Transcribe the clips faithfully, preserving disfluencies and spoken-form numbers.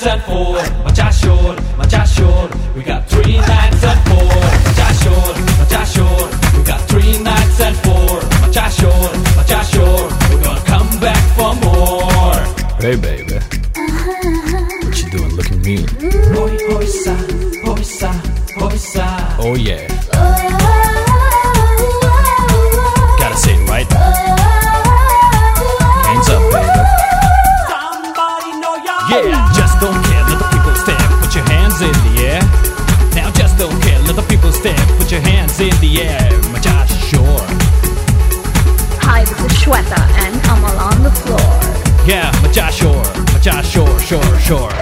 nights and four. Macha shore, macha shore. We got three nights and four. Macha shore, macha shore. We got three nights and four. Macha shore, macha shore. We're gonna come back for more. Hey baby, what you doing looking mean? Hoi hoisa, hoisa, hoisa. Oh yeah, gotta say it right. Hands up baby. Somebody know y'all. Yeah, just don't care, let the people stare. Put your hands in the air. Now just don't care, let the people stare. Put your hands in the air. Macha shore. Hi, this is Shweta and I'm all on the floor. Yeah, macha shore, macha shore, shore, shore.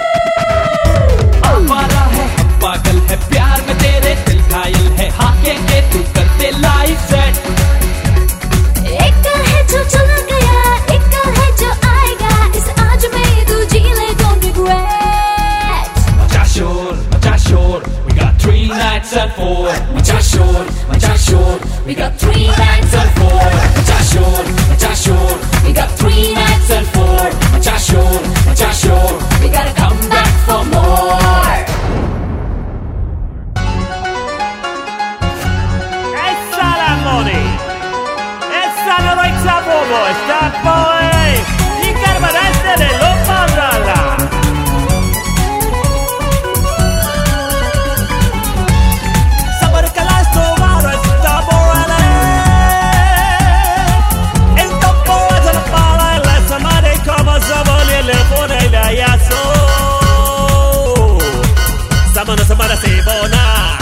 आवारा है हम पागल है प्यार में तेरे दिल घायल है हाके के तू करते लाइफ सेट एक कल है जो चला गया एक कल है जो आएगा इस आज में तू जी ले don't regret Macha shore, macha shore. We got three nights and four. Macha shore, macha shore. We got three nights and four. Macha shore, macha shore. We got three nights and four. Macha shore, macha shore. We gotta come back for more. Essa la money! Essa la roița bobo! Sta poi! I carburante de lo padrala! Saber que las tomaras sta borale! El topo es el pala e la samare como zavoli le pone la yaso! Samana samana se bona!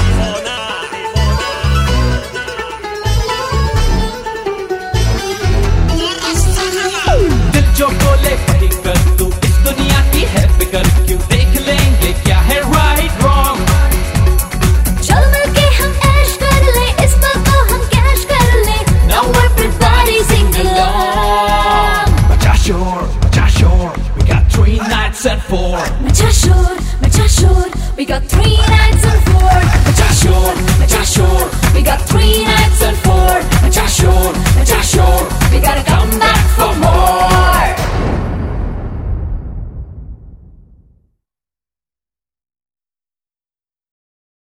दिल जो बोले वही कर तू इस दुनिया की है फिकर क्यों देख लेंगे क्या है राइट रॉन्ग चल मिलके हम ऐश कर ले इस पल को हम कैश कर ले now everybody sing along Macha shore, macha shore. We got three nights and four. Macha shore macha shore we got three nights and four Macha shore, macha shore. we got three nights and four Macha shore, macha shore. we gotta go